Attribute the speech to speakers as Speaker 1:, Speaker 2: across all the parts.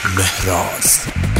Speaker 1: مهراز.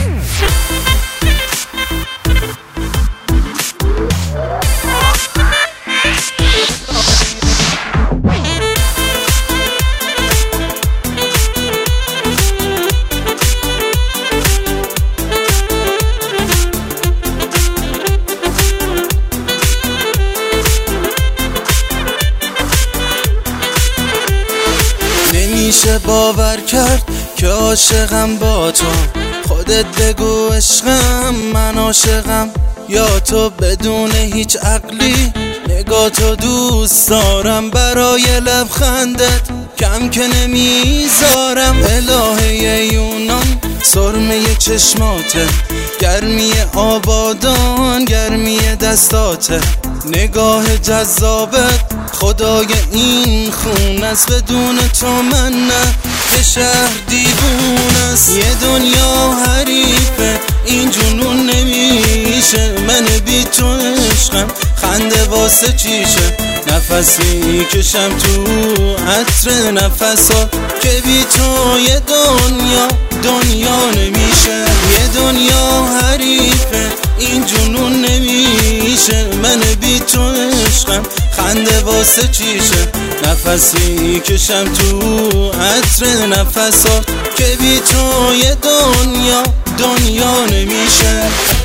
Speaker 2: نمیشه باور کرد که عاشقم با تو، خودت بگو عشقم من عاشقم یا تو بدون هیچ عقلی. نگاه تو دوست دارم، برای لبخندت کم که نمیذارم. الهه یونان سرمه چشماته، گرمی آبادان گرمی دستاته. نگاه جذابت خدای این خون است، بدون تو من نه که شهر دیوون است. یه دنیا حریفه این جنون نمیشه، من بی تو عشقم خنده واسه چیشه. نفسی کشم تو عطر نفسات که بی تو یه دنیا نمیشه. یه دنیا حریفه این جنون نمیشه، من بی تو عشقم خنده واسه چیشه. نفسی کشم تو عطر نفسات که بی تو یه دنیا نمیشه.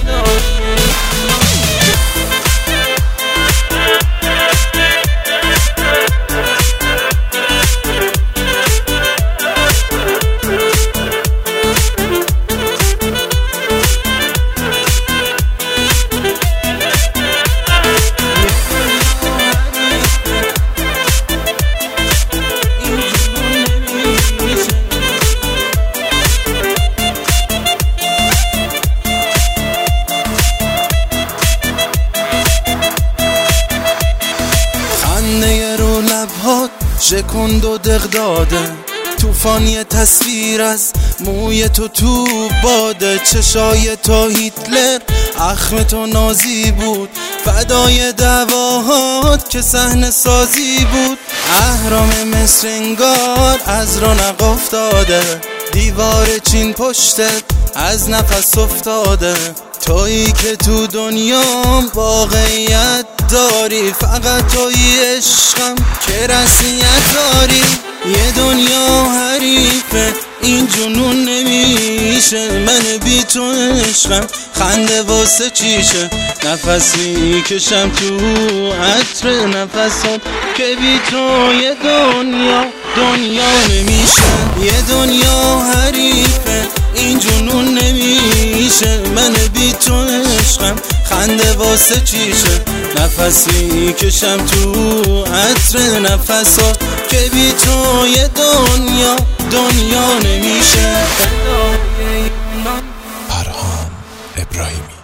Speaker 2: خنده رو لبهات شکند و دق داده، توفان یه تصویر از موی تو باده. چشای تو هیتلر اخم تو نازی بود، فدای دعواهات که صحنه سازی بود. اهرام مصر انگار از رونق افتاده، دیوار چین پشتت از نفس افتاده. تویی که تو دنیام واقعیت داری، فقط تویی عشقم که رسمیت داری. یه دنیا حریفه این جنون نمیشه، من بی تو عشقم خنده واسه چیشه. نفسی کشم تو عطر نفسات که بی تو یه دنیا نمیشه. یه دنیا حریفه این جنون نمیشه، من بی تو عشقم خنده واسه چیشه. نفسی کشم تو عطر نفسات که بی تو یه دنیا نمیشه.
Speaker 1: فرهان ابراهیمی.